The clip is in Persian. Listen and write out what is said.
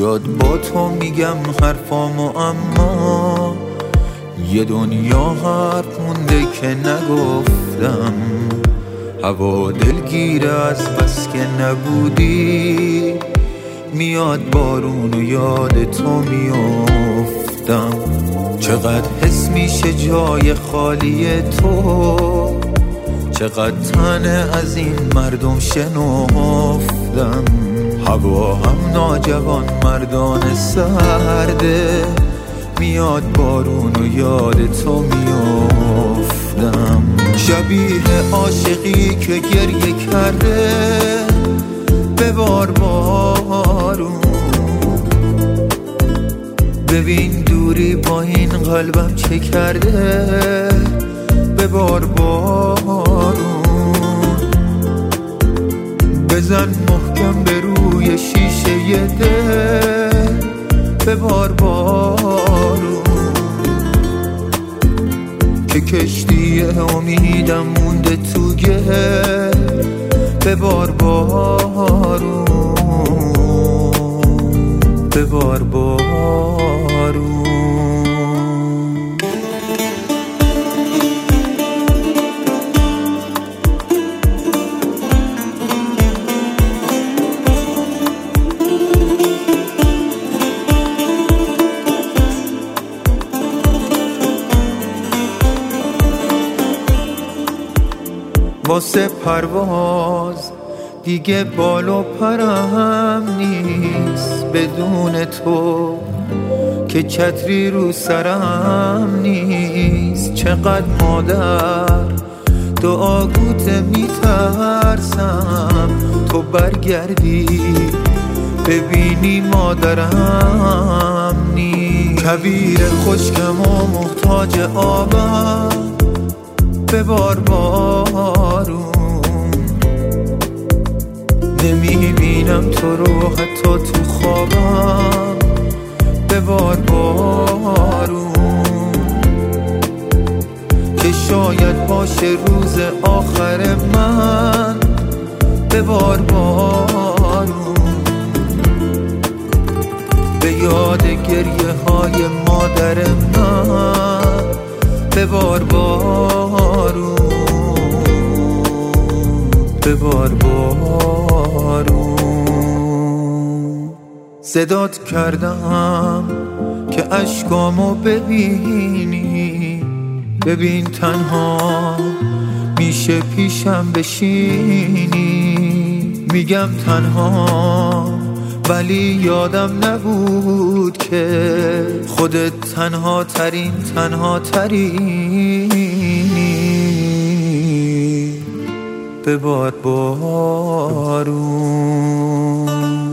زیاد با تو میگم حرفامو، اما یه دنیا حرف مونده که نگفتم. هوا دلگیره از بس که نبودی، میاد بارون و یاد تو میافتم. چقدر حس میشه جای خالی تو، چقدر تنه از این مردم شنفتم. هوا هم ناجوان مردان سرده، میاد بارون و یاد تو میافتم. شبیه عاشقی که گریه کرده ببار بارون، ببین دوری با این قلبم چه کرده ببار بارون. بزن محکم به روی شیشه دل ببار بارون، که کشتی امیدم مونده تو گل ببار بارون، ببار بارون. واسه پرواز دیگه بال و پرم نیست بدون تو، که چتری رو سرم نیست. چقدر مادر دعاگوت میترسم تو برگردی ببینی مادرم نیست. کویر خشکم و محتاج آبم ببار بارون، نمیبینم تو رو حتی تو خوابم ببار بارون، که شاید باشه روز آخر من ببار بارون. به یاد گریه های مادر من ببار بارون، ببار بارون. صدات کردم که اشکامو ببینی، ببین تنها میشه پیشم بشینی. میگم تنها ولی یادم نبود که خودت تنها ترینی. ببار بارون.